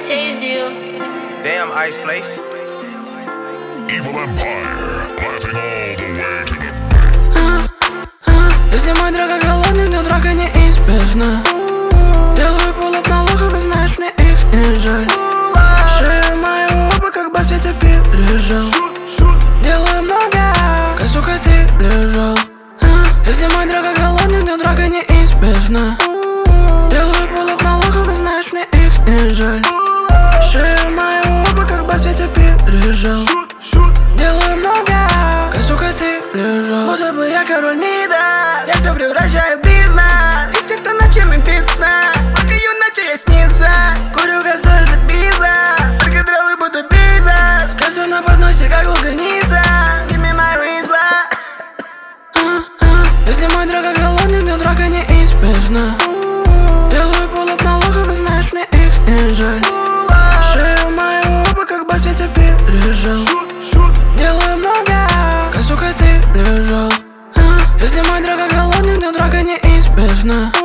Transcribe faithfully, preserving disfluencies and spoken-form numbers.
Tase you. Damn, Ice Place. Evil Empire, laughing all the way to the а, а, Если мой драка голодный, то драка неизбежна. Делаю пулап на лохов, и знаешь, мне их не жаль. Шею мою оба, как бас ветер пережал. Делаю много, как сука ты лежал. а, Если мой драка голодный, то драка неизбежна. Делаю пулап на лохов, и знаешь, мне их не жаль. Шею мою оба, как бас ветер пережал. Делаю много, как сука ты лежал. Будто бы я король мида, я все превращаю в бизнес. Из тех, кто ночами пизна, лакаю ночи я снизу. Курю газу, это бизнес, только травы будто бизнес. Косу на подносе, как луганица. Give me my reason. а, а, Если мой драка голодный, то драка неизбежна. Делаю пулап на лохов, и знаешь, мне их не жаль. Шею мою оба, как бас ветер пережал. Делаю много, как сука ты лежал. а, Если мой драка голодный, то драка неизбежна.